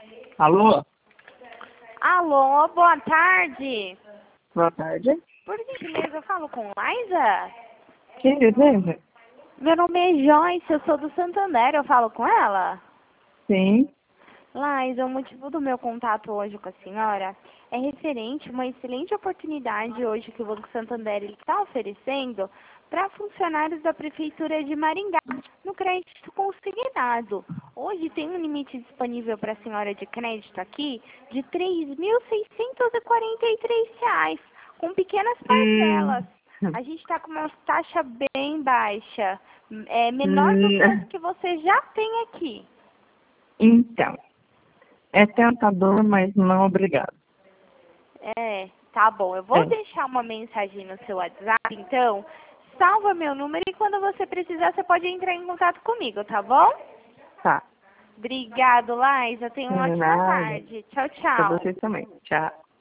Alô? Alô, boa tarde. Boa tarde. Por gentileza, eu falo com Liza? Quem deseja? Meu nome é Joyce, eu sou do Santander, eu falo com ela? Sim. Liza, o motivo do meu contato hoje com a senhora é referente a uma excelente oportunidade hoje que o Banco Santander está oferecendo para funcionários da Prefeitura de Maringá, no crédito consignado. Hoje tem um limite disponível para a senhora de crédito aqui de R$ 3.643, com pequenas parcelas. A gente está com uma taxa bem baixa, menor do que as que você já tem aqui. Então, é tentador, mas não obrigado. Tá bom. Eu vou deixar uma mensagem no seu WhatsApp, então. Salva meu número e quando você precisar, você pode entrar em contato comigo, tá bom? Tá. Obrigado, Liza. Tenha uma ótima Nada. tarde. Tchau, Pra tchau. vocês também. Tchau.